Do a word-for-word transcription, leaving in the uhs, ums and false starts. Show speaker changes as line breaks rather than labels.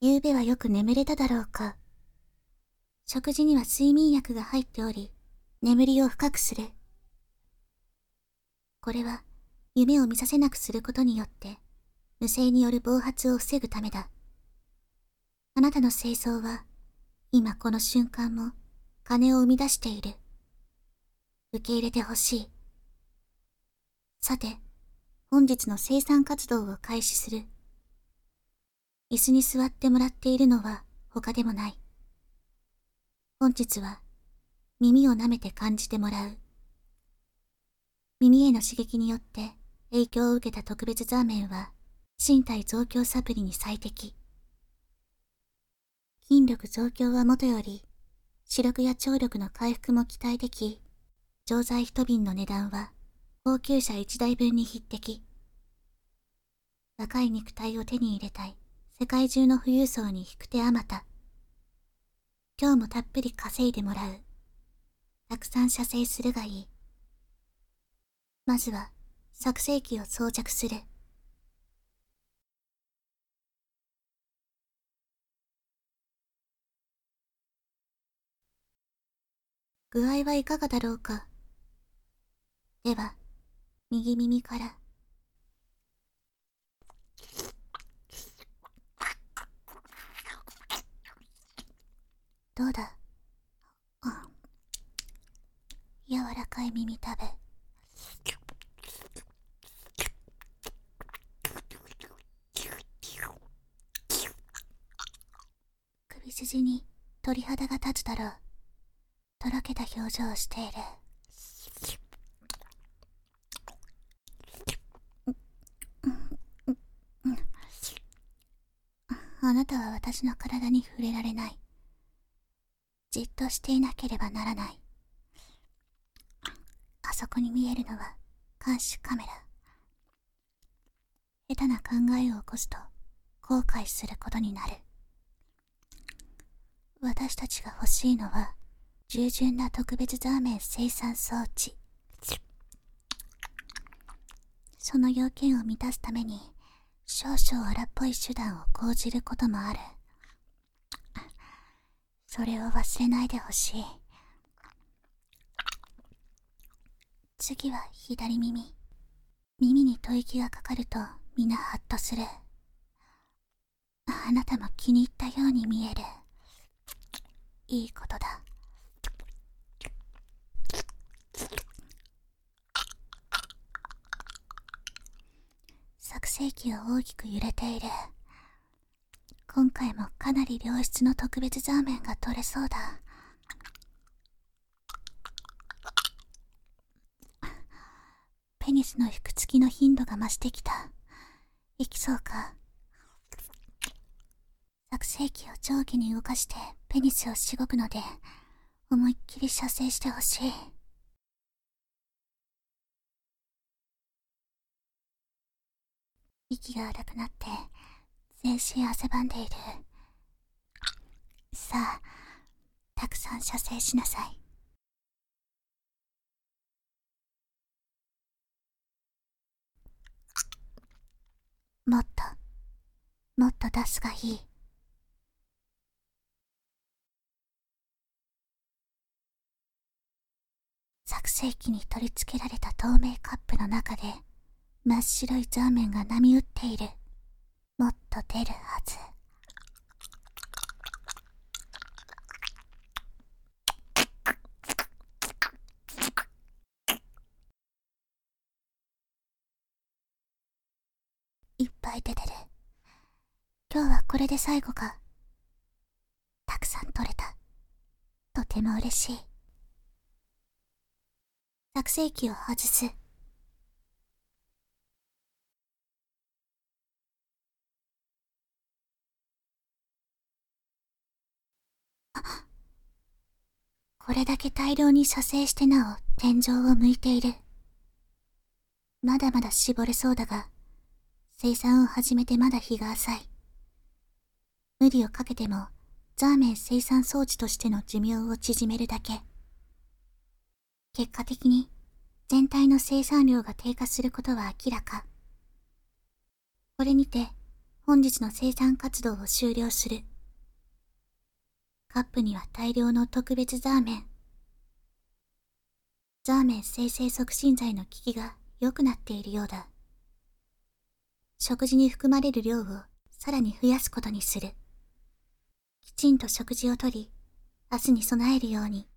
昨べはよく眠れただろうか。食事には睡眠薬が入っており、眠りを深くする。これは、夢を見させなくすることによって、無声による暴発を防ぐためだ。あなたの清掃は、今この瞬間も、金を生み出している。受け入れてほしい。さて、本日の生産活動を開始する。椅子に座ってもらっているのは他でもない。本日は耳を舐めて感じてもらう。耳への刺激によって影響を受けた特別座面は身体増強サプリに最適。筋力増強はもとより、視力や聴力の回復も期待でき、錠剤一瓶の値段は高級車一台分に匹敵。若い肉体を手に入れたい世界中の富裕層に引く手あまた。今日もたっぷり稼いでもらう。たくさん射精するがいい。まずは作成機を装着する。具合はいかがだろうか。では、右耳から。どうだ、うん、柔らかい耳たぶ。首筋に鳥肌が立つだろう。とろけた表情をしている。あなたは私の体に触れられない。じっとしていなければならない。あそこに見えるのは監視カメラ。下手な考えを起こすと後悔することになる。私たちが欲しいのは従順な特別座面生産装置。その要件を満たすために少々荒っぽい手段を講じることもある。それを忘れないでほしい。次は左耳。耳に吐息がかかると皆ハッとする。あなたも気に入ったように見える。いいことだ。作成機が大きく揺れている。今回もかなり良質の特別座面が取れそうだ。ペニスの引くつきの頻度が増してきた。いきそうか。作成機を上下に動かしてペニスをしごくので、思いっきり射精してほしい。息が荒くなって全身汗ばんでいる。さあ、たくさん射精しなさい。もっともっと出すがいい。作成機に取り付けられた透明カップの中で真っ白い座面が波打っている。もっと出るはず。いっぱい出てる。今日はこれで最後か。たくさん取れた。とても嬉しい。作成機を外す。これだけ大量に射精してなお天井を向いている。まだまだ絞れそうだが、生産を始めてまだ日が浅い。無理をかけてもザーメン生産装置としての寿命を縮めるだけ。結果的に全体の生産量が低下することは明らか。これにて本日の生産活動を終了する。カップには大量の特別ザーメン。ザーメン生成促進剤の効きが良くなっているようだ。食事に含まれる量をさらに増やすことにする。きちんと食事をとり、明日に備えるように。